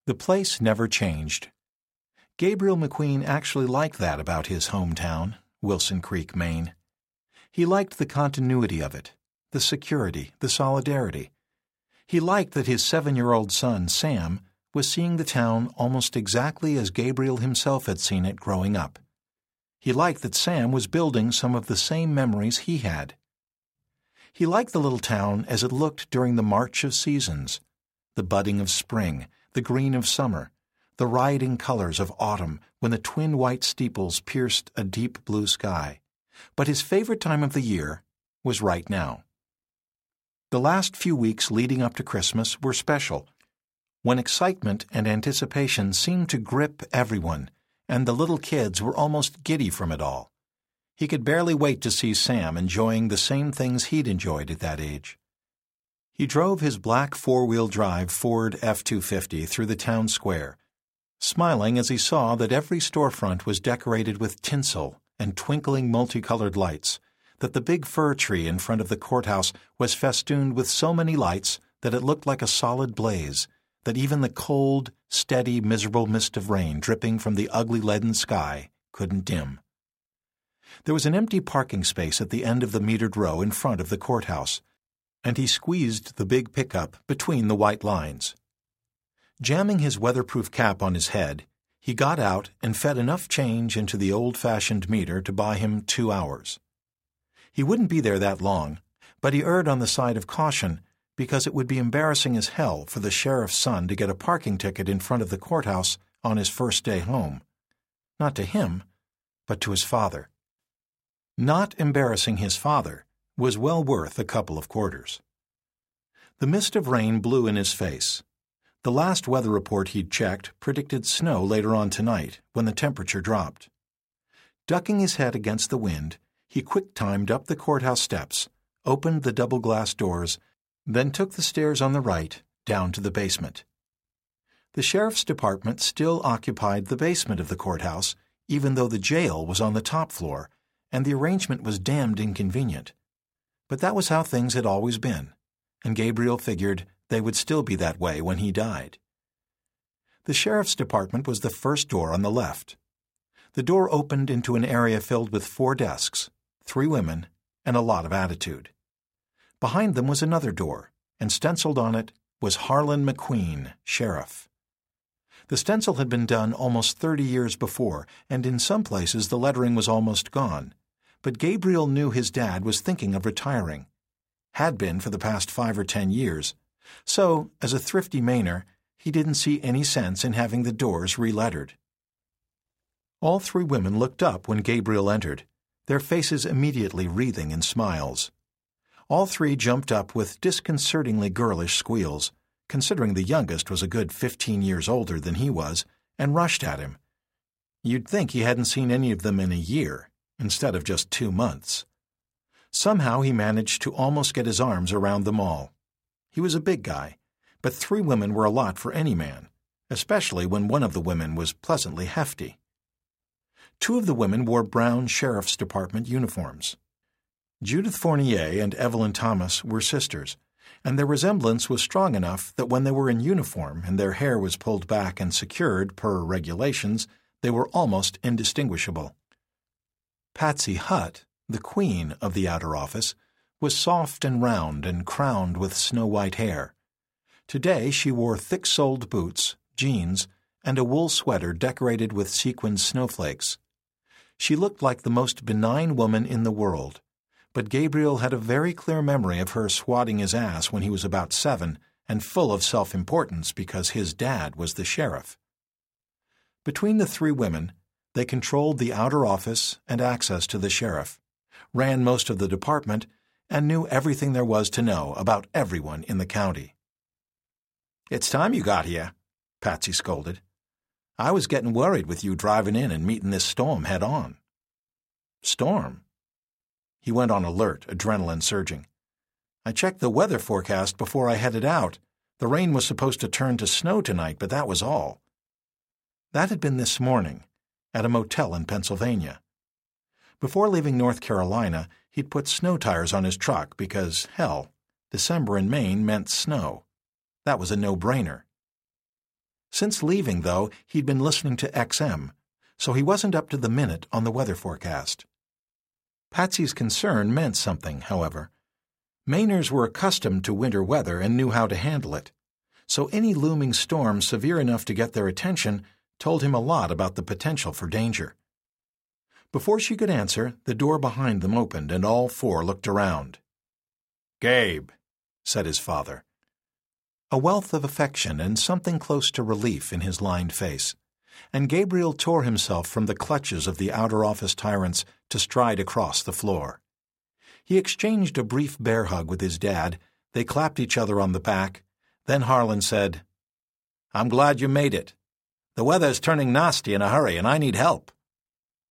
The place never changed. Gabriel McQueen actually liked that about his hometown, Wilson Creek, Maine. He liked the continuity of it, the security, the solidarity. He liked that his 7-year-old son, Sam, was seeing the town almost exactly as Gabriel himself had seen it growing up. He liked that Sam was building some of the same memories he had. He liked the little town as it looked during the march of seasons, the budding of spring, the green of summer, the rioting colors of autumn when the twin white steeples pierced a deep blue sky. But his favorite time of the year was right now. The last few weeks leading up to Christmas were special, when excitement and anticipation seemed to grip everyone, and the little kids were almost giddy from it all. He could barely wait to see Sam enjoying the same things he'd enjoyed at that age. He drove his black 4-wheel drive Ford F-250 through the town square, smiling as he saw that every storefront was decorated with tinsel and twinkling multicolored lights, that the big fir tree in front of the courthouse was festooned with so many lights that it looked like a solid blaze, that even the cold, steady, miserable mist of rain dripping from the ugly leaden sky couldn't dim. There was an empty parking space at the end of the metered row in front of the courthouse, and he squeezed the big pickup between the white lines. Jamming his weatherproof cap on his head, he got out and fed enough change into the old-fashioned meter to buy him 2 hours. He wouldn't be there that long, but he erred on the side of caution because it would be embarrassing as hell for the sheriff's son to get a parking ticket in front of the courthouse on his first day home. Not to him, but to his father. Not embarrassing his father was well worth a couple of quarters. The mist of rain blew in his face. The last weather report he'd checked predicted snow later on tonight when the temperature dropped. Ducking his head against the wind, he quick-timed up the courthouse steps, opened the double-glass doors, then took the stairs on the right down to the basement. The sheriff's department still occupied the basement of the courthouse, even though the jail was on the top floor, and the arrangement was damned inconvenient. But that was how things had always been, and Gabriel figured they would still be that way when he died. The sheriff's department was the first door on the left. The door opened into an area filled with 4 desks, 3 women, and a lot of attitude. Behind them was another door, and stenciled on it was Harlan McQueen, Sheriff. The stencil had been done almost 30 years before, and in some places the lettering was almost gone. But Gabriel knew his dad was thinking of retiring. Had been for the past 5 or 10 years. So, as a thrifty Mainer, he didn't see any sense in having the doors re-lettered. All 3 women looked up when Gabriel entered, their faces immediately wreathing in smiles. All 3 jumped up with disconcertingly girlish squeals, considering the youngest was a good 15 years older than he was, and rushed at him. You'd think he hadn't seen any of them in a year, instead of just 2 months. Somehow he managed to almost get his arms around them all. He was a big guy, but 3 women were a lot for any man, especially when one of the women was pleasantly hefty. 2 of the women wore brown sheriff's department uniforms. Judith Fournier and Evelyn Thomas were sisters, and their resemblance was strong enough that when they were in uniform and their hair was pulled back and secured per regulations, they were almost indistinguishable. Patsy Hutt, the queen of the outer office, was soft and round and crowned with snow-white hair. Today she wore thick-soled boots, jeans, and a wool sweater decorated with sequined snowflakes. She looked like the most benign woman in the world, but Gabriel had a very clear memory of her swatting his ass when he was about 7 and full of self-importance because his dad was the sheriff. Between the 3 women, they controlled the outer office and access to the sheriff, ran most of the department, and knew everything there was to know about everyone in the county. "It's time you got here," Patsy scolded. "I was getting worried with you driving in and meeting this storm head-on." "Storm?" He went on alert, adrenaline surging. "I checked the weather forecast before I headed out. The rain was supposed to turn to snow tonight, but that was all." That had been this morning, at a motel in Pennsylvania. Before leaving North Carolina, he'd put snow tires on his truck because, hell, December in Maine meant snow. That was a no-brainer. Since leaving, though, he'd been listening to XM, so he wasn't up to the minute on the weather forecast. Patsy's concern meant something, however. Mainers were accustomed to winter weather and knew how to handle it, so any looming storm severe enough to get their attention told him a lot about the potential for danger. Before she could answer, the door behind them opened and all four looked around. "Gabe," said his father. A wealth of affection and something close to relief in his lined face, and Gabriel tore himself from the clutches of the outer office tyrants to stride across the floor. He exchanged a brief bear hug with his dad, they clapped each other on the back, then Harlan said, "I'm glad you made it. The weather's turning nasty in a hurry and I need help."